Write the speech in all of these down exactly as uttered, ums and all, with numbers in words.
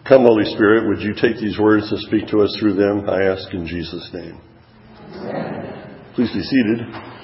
Come, Holy Spirit, would you take these words and speak to us through them? I ask in Jesus' name. Amen. Please be seated.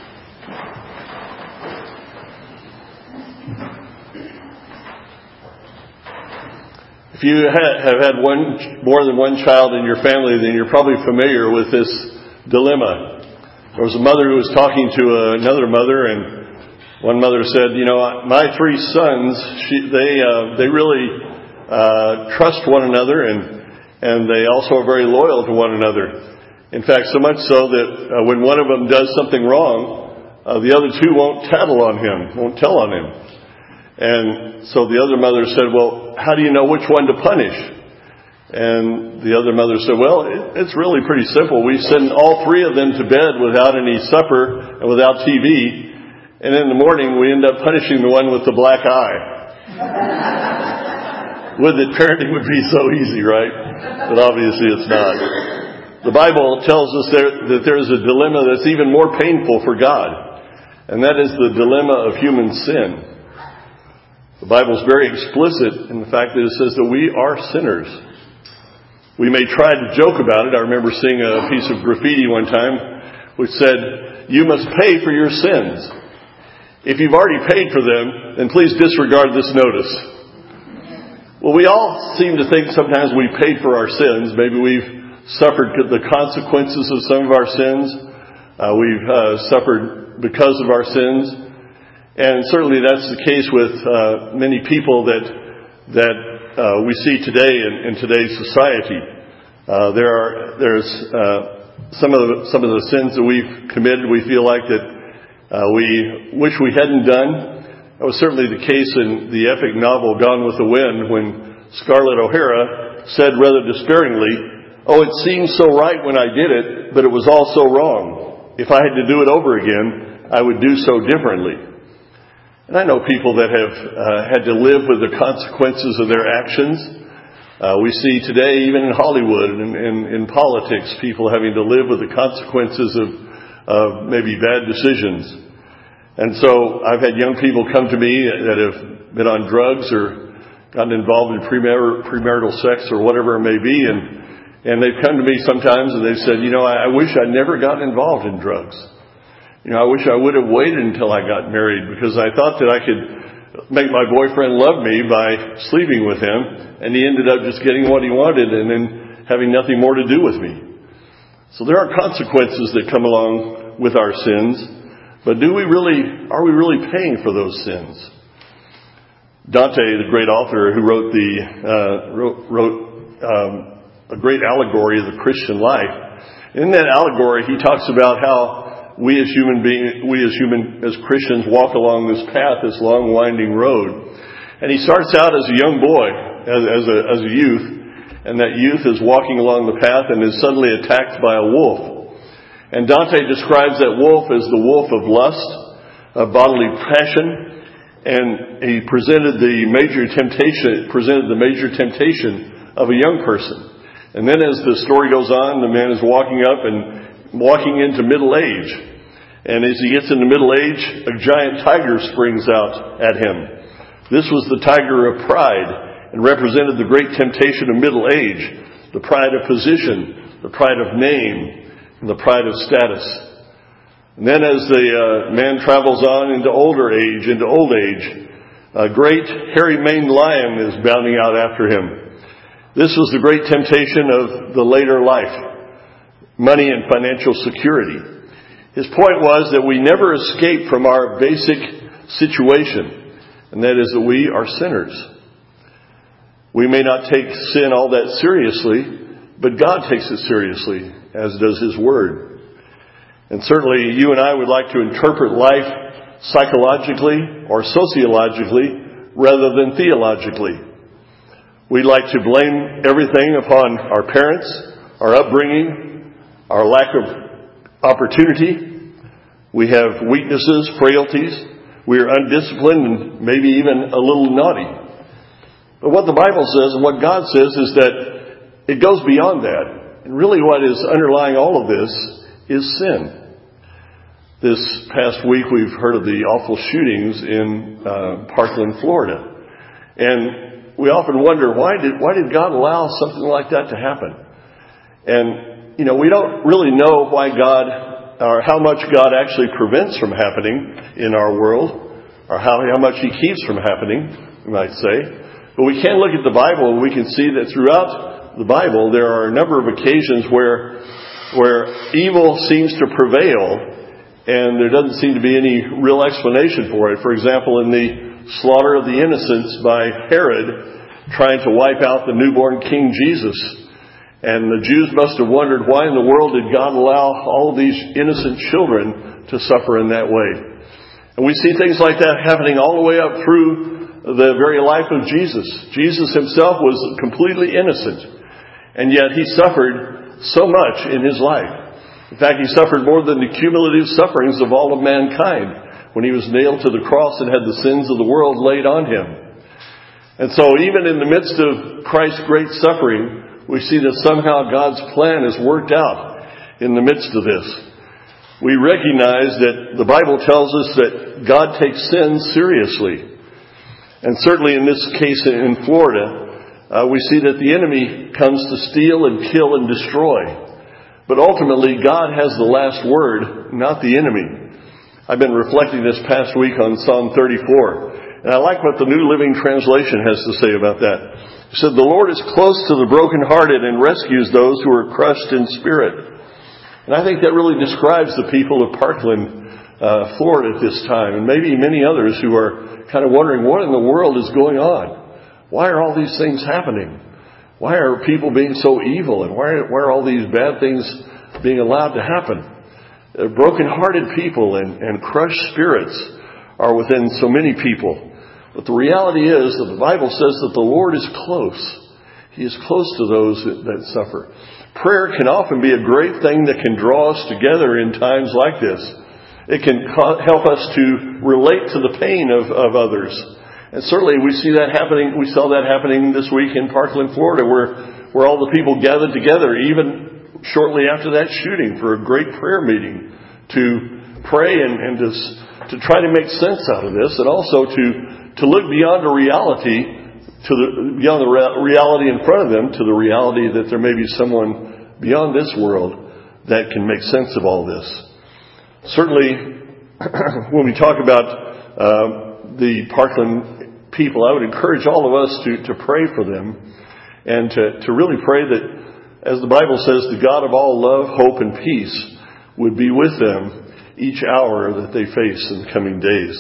If you have had one, more than one child in your family, then you're probably familiar with this dilemma. There was a mother who was talking to another mother, and one mother said, you know, my three sons, she, they uh, they really uh, trust one another, and and they also are very loyal to one another. In fact, so much so that uh, when one of them does something wrong, uh, the other two won't tattle on him, won't tell on him. And so the other mother said, well, how do you know which one to punish? And the other mother said, well, it, it's really pretty simple. We send all three of them to bed without any supper and without T V. And in the morning, we end up punishing the one with the black eye. Would that parenting would be so easy, right? But obviously it's not. The Bible tells us there, that there is a dilemma that's even more painful for God. And that is the dilemma of human sin. The Bible is very explicit in the fact that it says that we are sinners. We may try to joke about it. I remember seeing a piece of graffiti one time which said, you must pay for your sins. If you've already paid for them, then please disregard this notice. Well, we all seem to think sometimes we paid for our sins. Maybe we've suffered the consequences of some of our sins. Uh, we've uh, suffered because of our sins. And certainly that's the case with uh, many people that that uh, we see today in, in today's society. Uh, there are there's uh, some of the, some of the sins that we've committed. We feel like that uh, we wish we hadn't done. That was certainly the case in the epic novel Gone with the Wind, when Scarlett O'Hara said rather despairingly, "Oh, it seemed so right when I did it, but it was all so wrong. If I had to do it over again, I would do so differently." And I know people that have uh, had to live with the consequences of their actions. Uh, we see today, even in Hollywood and in politics, people having to live with the consequences of, of maybe bad decisions. And so I've had young people come to me that have been on drugs or gotten involved in premar- premarital sex or whatever it may be. And, and they've come to me sometimes and they've said, you know, I, I wish I never got involved in drugs. You know, I wish I would have waited until I got married, because I thought that I could make my boyfriend love me by sleeping with him, and he ended up just getting what he wanted and then having nothing more to do with me. So there are consequences that come along with our sins, but do we really, are we really paying for those sins? Dante, the great author who wrote the, uh, wrote, wrote um, a great allegory of the Christian life. In that allegory, he talks about how We as human beings, we as human, as Christians walk along this path, this long winding road. And he starts out as a young boy, as, as a, as a youth, and that youth is walking along the path and is suddenly attacked by a wolf. And Dante describes that wolf as the wolf of lust, of bodily passion, and he presented the major temptation, presented the major temptation of a young person. And then as the story goes on, the man is walking up and walking into middle age. And as he gets into middle age, a giant tiger springs out at him. This was the tiger of pride and represented the great temptation of middle age, the pride of position, the pride of name, and the pride of status. And then as the uh, man travels on into older age, into old age, a great hairy-maned lion is bounding out after him. This was the great temptation of the later life. Money and financial security. His point was that we never escape from our basic situation, and that is that we are sinners. We may not take sin all that seriously, but God takes it seriously, as does His Word. And certainly you and I would like to interpret life psychologically or sociologically rather than theologically. We'd like to blame everything upon our parents, our upbringing, our lack of opportunity. We have weaknesses, frailties. We are undisciplined and maybe even a little naughty. But what the Bible says and what God says is that it goes beyond that. And really what is underlying all of this is sin. This past week we've heard of the awful shootings in uh, Parkland, Florida. And we often wonder, why did, why did God allow something like that to happen? And, you know, we don't really know why God, or how much God actually prevents from happening in our world, or how, how much He keeps from happening, we might say. But we can look at the Bible and we can see that throughout the Bible there are a number of occasions where, where evil seems to prevail and there doesn't seem to be any real explanation for it. For example, in the slaughter of the innocents by Herod, trying to wipe out the newborn King Jesus. And the Jews must have wondered, why in the world did God allow all of these innocent children to suffer in that way? And we see things like that happening all the way up through the very life of Jesus. Jesus himself was completely innocent, and yet he suffered so much in his life. In fact, he suffered more than the cumulative sufferings of all of mankind when he was nailed to the cross and had the sins of the world laid on him. And so even in the midst of Christ's great suffering, we see that somehow God's plan is worked out in the midst of this. We recognize that the Bible tells us that God takes sin seriously. And certainly in this case in Florida, uh, we see that the enemy comes to steal and kill and destroy. But ultimately, God has the last word, not the enemy. I've been reflecting this past week on Psalm thirty-four. And I like what the New Living Translation has to say about that. It said, "The Lord is close to the brokenhearted and rescues those who are crushed in spirit." And I think that really describes the people of Parkland, uh, Florida at this time, and maybe many others who are kind of wondering, what in the world is going on? Why are all these things happening? Why are people being so evil? And why, why are all these bad things being allowed to happen? Uh, broken-hearted people and, and crushed spirits are within so many people. But the reality is that the Bible says that the Lord is close. He is close to those that, that suffer. Prayer can often be a great thing that can draw us together in times like this. It can help us to relate to the pain of, of others. And certainly we see that happening. We saw that happening this week in Parkland, Florida, where, where all the people gathered together, even shortly after that shooting, for a great prayer meeting to pray and, and to, to try to make sense out of this, and also to, to look beyond a reality, to the, beyond the reality in front of them, to the reality that there may be someone beyond this world that can make sense of all this. Certainly, when we talk about uh, the Parkland people, I would encourage all of us to, to pray for them and to, to really pray that, as the Bible says, the God of all love, hope, and peace would be with them each hour that they face in the coming days.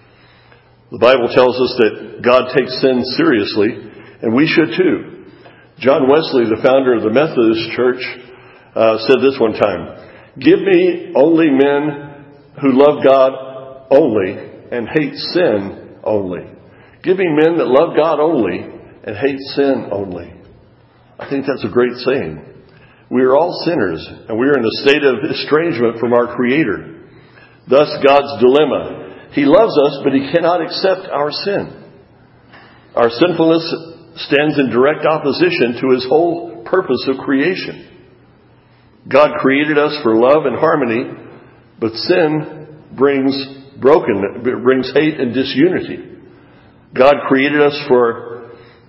The Bible tells us that God takes sin seriously, and we should too. John Wesley, the founder of the Methodist Church, uh, said this one time, "Give me only men who love God only and hate sin only." Give me men that love God only and hate sin only. I think that's a great saying. We are all sinners, and we are in a state of estrangement from our Creator. Thus, God's dilemma. He loves us, but He cannot accept our sin. Our sinfulness stands in direct opposition to His whole purpose of creation. God created us for love and harmony, but sin brings broken, brings hate and disunity. God created us for,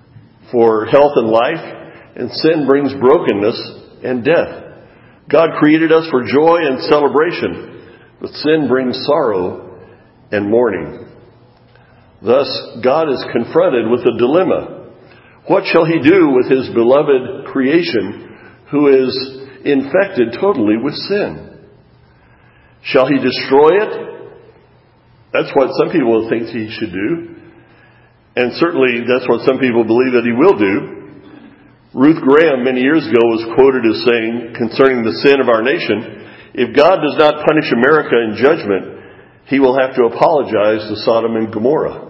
for health and life, and sin brings brokenness and death. God created us for joy and celebration, but sin brings sorrow and mourning. Thus, God is confronted with a dilemma. What shall He do with His beloved creation who is infected totally with sin? Shall He destroy it? That's what some people think He should do. And certainly that's what some people believe that He will do. Ruth Graham many years ago was quoted as saying concerning the sin of our nation, "If God does not punish America in judgment, He will have to apologize to Sodom and Gomorrah."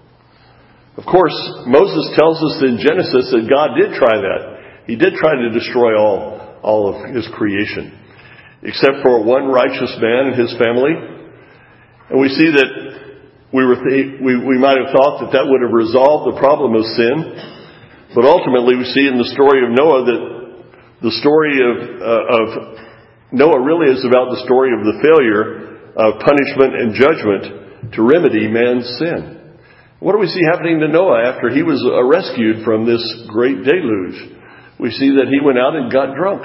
Of course, Moses tells us in Genesis that God did try that. He did try to destroy all, all of His creation, except for one righteous man and his family. And we see that we, were th- we, we might have thought that that would have resolved the problem of sin. But ultimately, we see in the story of Noah that the story of, uh, of Noah really is about the story of the failure of punishment and judgment to remedy man's sin. What do we see happening to Noah after he was uh, rescued from this great deluge? We see that he went out and got drunk.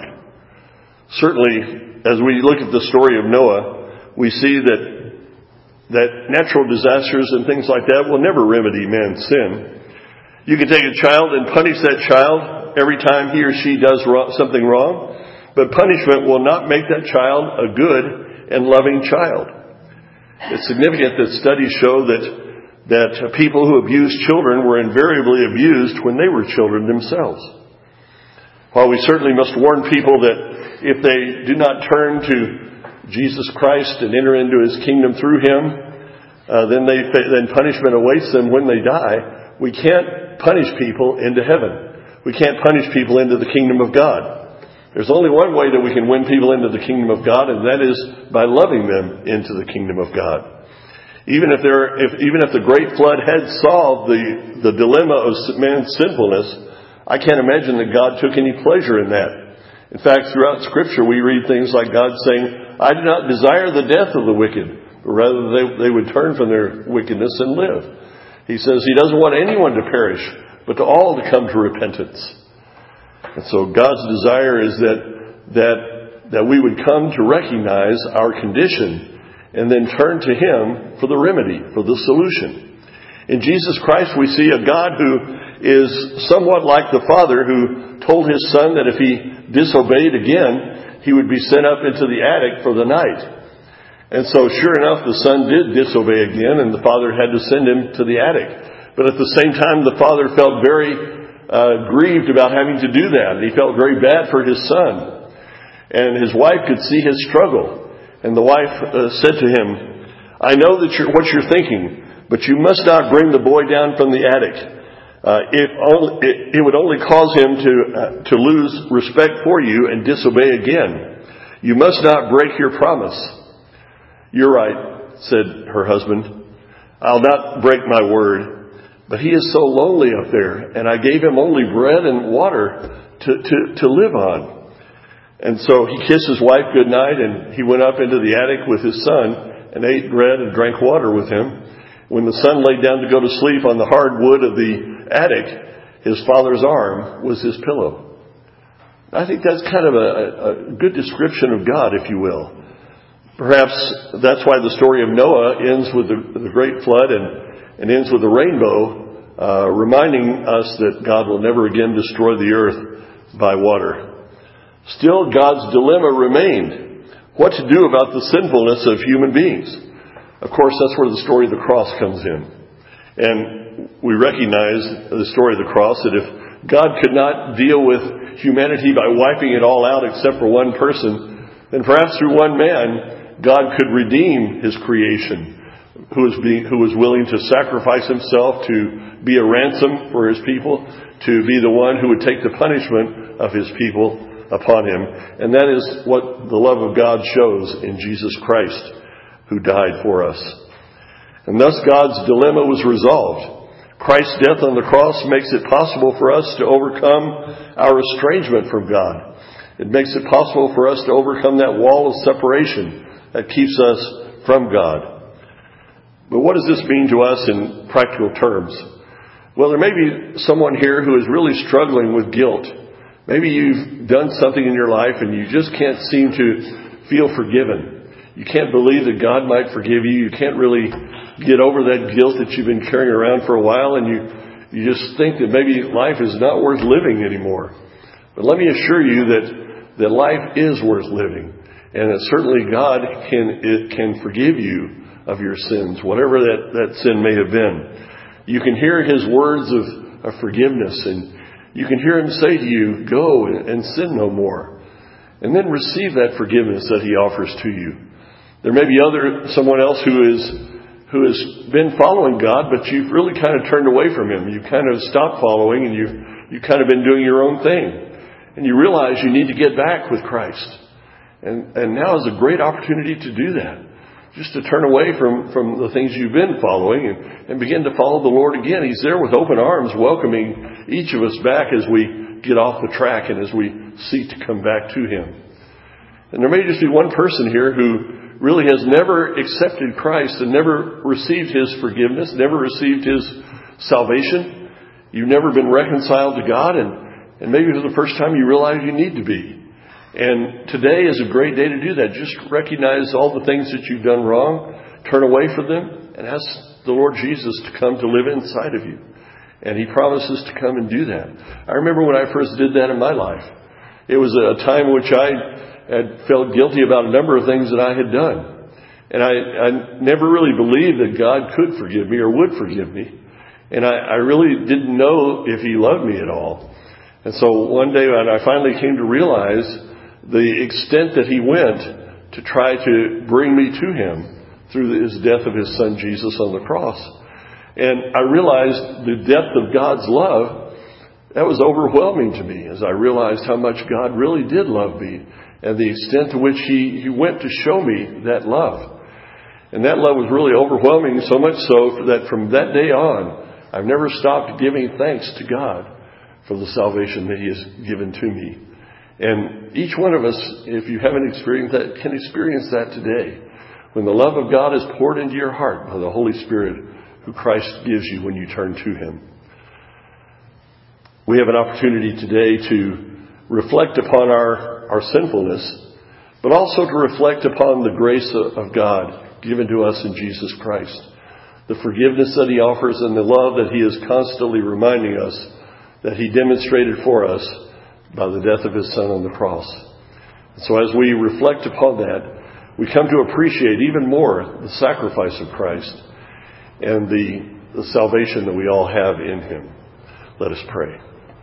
Certainly, as we look at the story of Noah, we see that that natural disasters and things like that will never remedy man's sin. You can take a child and punish that child every time he or she does something wrong, but punishment will not make that child a good and loving child. It's significant that studies show that that people who abused children were invariably abused when they were children themselves. While we certainly must warn people that if they do not turn to Jesus Christ and enter into His kingdom through Him, uh, then they then punishment awaits them when they die. We can't punish people into heaven. We can't punish people into the kingdom of God. There's only one way that we can win people into the kingdom of God, and that is by loving them into the kingdom of God. Even if there, if even if the great flood had solved the the dilemma of man's sinfulness, I can't imagine that God took any pleasure in that. In fact, throughout Scripture, we read things like God saying, I do not desire the death of the wicked, but rather they, they would turn from their wickedness and live. He says He doesn't want anyone to perish, but to all to come to repentance. And so God's desire is that, that, that we would come to recognize our condition and then turn to Him for the remedy, for the solution. In Jesus Christ, we see a God who is somewhat like the Father who told His Son that if He disobeyed again, He would be sent up into the attic for the night. And so sure enough, the Son did disobey again, and the Father had to send Him to the attic. But at the same time, the Father felt very uh, grieved about having to do that. He felt very bad for His Son. And His wife could see his struggle. And the wife uh, said to Him, I know that you're, what you're thinking, but you must not bring the boy down from the attic. Uh, it, only, it, it would only cause him to uh, to lose respect for you and disobey again. You must not break your promise. You're right, said her husband. I'll not break my word. But he is so lonely up there, and I gave him only bread and water to, to, to live on. And so he kissed his wife goodnight, and he went up into the attic with his son and ate bread and drank water with him. When the son laid down to go to sleep on the hard wood of the attic, his father's arm was his pillow. I think that's kind of a, a good description of God, if you will. Perhaps that's why the story of Noah ends with the, the great flood and, and ends with the rainbow, uh, reminding us that God will never again destroy the earth by water. Still, God's dilemma remained. What to do about the sinfulness of human beings? Of course, that's where the story of the cross comes in. And we recognize the story of the cross, that if God could not deal with humanity by wiping it all out except for one person, then perhaps through one man, God could redeem His creation, who was, being, who was willing to sacrifice Himself to be a ransom for His people, to be the one who would take the punishment of His people upon Him. And that is what the love of God shows in Jesus Christ, who died for us. And thus God's dilemma was resolved. Christ's death on the cross makes it possible for us to overcome our estrangement from God. It makes it possible for us to overcome that wall of separation that keeps us from God. But what does this mean to us in practical terms? Well, there may be someone here who is really struggling with guilt. Maybe you've done something in your life and you just can't seem to feel forgiven. You can't believe that God might forgive you. You can't really get over that guilt that you've been carrying around for a while, and you, you just think that maybe life is not worth living anymore. But let me assure you that, that life is worth living, and that certainly God can, it can forgive you of your sins, whatever that, that sin may have been. You can hear His words of, of forgiveness, and you can hear Him say to you, go and, and sin no more. And then receive that forgiveness that He offers to you. There may be other someone else who is who has been following God, but you've really kind of turned away from Him. You've kind of stopped following, and you've you've kind of been doing your own thing. And you realize you need to get back with Christ. And and now is a great opportunity to do that. Just to turn away from, from the things you've been following and, and begin to follow the Lord again. He's there with open arms, welcoming each of us back as we get off the track and as we seek to come back to Him. And there may just be one person here who really has never accepted Christ and never received His forgiveness, never received His salvation, you've never been reconciled to God, and, and maybe for the first time you realize you need to be. And today is a great day to do that. Just recognize all the things that you've done wrong, turn away from them, and ask the Lord Jesus to come to live inside of you. And He promises to come and do that. I remember when I first did that in my life. It was a time in which I had felt guilty about a number of things that I had done. And I, I never really believed that God could forgive me or would forgive me. And I, I really didn't know if He loved me at all. And so one day when I finally came to realize the extent that He went to try to bring me to Him through His death of His Son Jesus on the cross. And I realized the depth of God's love. That was overwhelming to me as I realized how much God really did love me and the extent to which He, he went to show me that love. And that love was really overwhelming, so much so that from that day on, I've never stopped giving thanks to God for the salvation that He has given to me. And each one of us, if you haven't experienced that, can experience that today. When the love of God is poured into your heart by the Holy Spirit who Christ gives you when you turn to Him. We have an opportunity today to reflect upon our, our sinfulness, but also to reflect upon the grace of God given to us in Jesus Christ. The forgiveness that He offers and the love that He is constantly reminding us that He demonstrated for us by the death of His Son on the cross. So as we reflect upon that, we come to appreciate even more the sacrifice of Christ and the, the salvation that we all have in Him. Let us pray.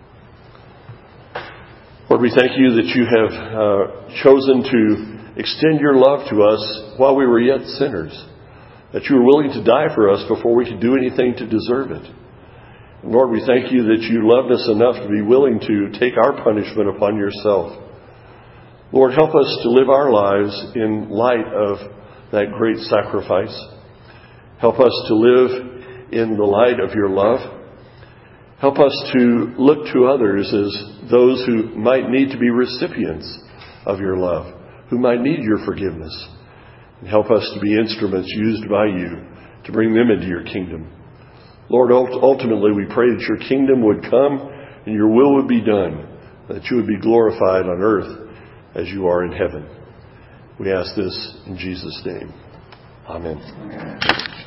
Lord, we thank You that You have uh, chosen to extend Your love to us while we were yet sinners. That You were willing to die for us before we could do anything to deserve it. And Lord, we thank You that You loved us enough to be willing to take our punishment upon Yourself. Lord, help us to live our lives in light of that great sacrifice. Help us to live in the light of Your love. Help us to look to others as those who might need to be recipients of Your love, who might need Your forgiveness. And help us to be instruments used by You to bring them into Your kingdom. Lord, ultimately we pray that Your kingdom would come and Your will would be done, that You would be glorified on earth as You are in heaven. We ask this in Jesus' name. Amen.